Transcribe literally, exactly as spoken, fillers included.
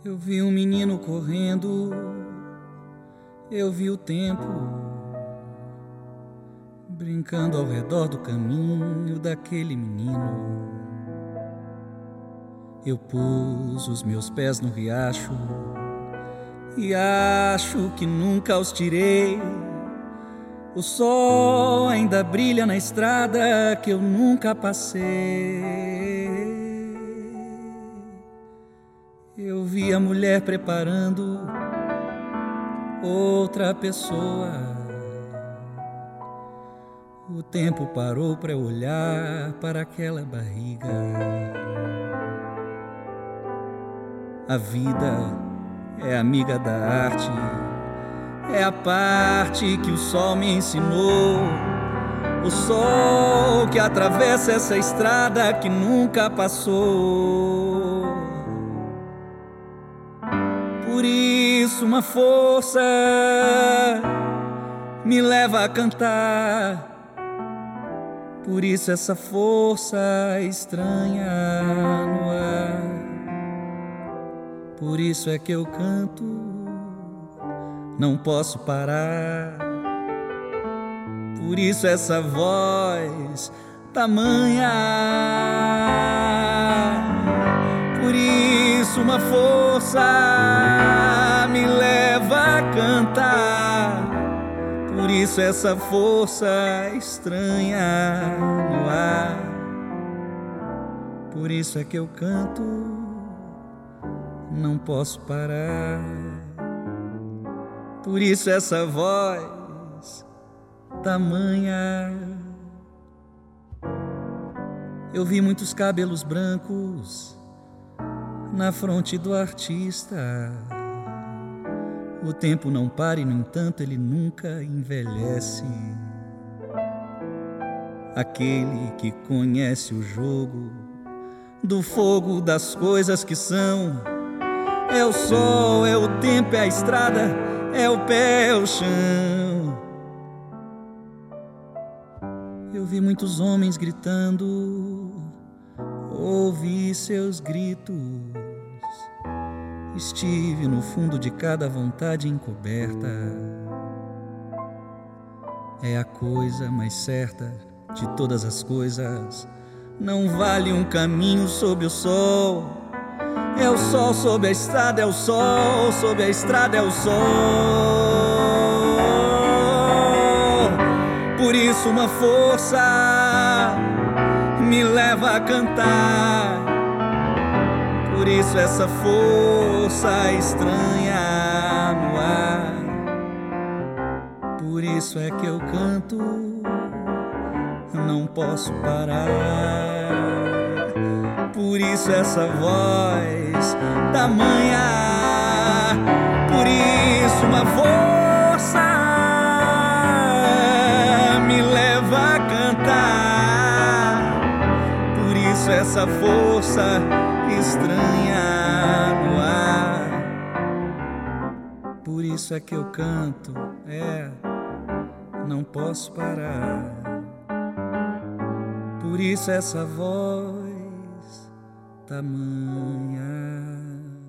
Eu vi um menino correndo, eu vi o tempo brincando ao redor do caminho daquele menino. Eu pus os meus pés no riacho e acho que nunca os tirei. O sol ainda brilha na estrada que eu nunca passei. Eu vi a mulher preparando outra pessoa. O tempo parou para eu olhar para aquela barriga. A vida é amiga da arte, é a parte que o sol me ensinou. O sol que atravessa essa estrada que nunca passou. Por isso uma força me leva a cantar. Por isso essa força estranha no ar. Por isso é que eu canto, não posso parar. Por isso essa voz tamanha. Por isso uma força me leva a cantar. Por isso essa força estranha no ar. Por isso é que eu canto, não posso parar. Por isso essa voz tamanha. Eu vi muitos cabelos brancos na fronte do artista. O tempo não para e, no entanto, ele nunca envelhece. Aquele que conhece o jogo do fogo das coisas que são. É o sol, é o tempo, é a estrada, é o pé, é o chão. Eu vi muitos homens gritando, ouvi seus gritos. Estive no fundo de cada vontade encoberta. É a coisa mais certa de todas as coisas. Não vale um caminho sob o sol. É o sol sob a estrada, é o sol sob a estrada, é o sol. Por isso uma força me leva a cantar. Por isso essa força estranha no ar. Por isso é que eu canto, não posso parar. Por isso essa voz tamanha. Por isso uma força me leva a cantar. Por isso essa força estranha no ar. Por isso é que eu canto, é, não posso parar. Por isso essa voz tamanha.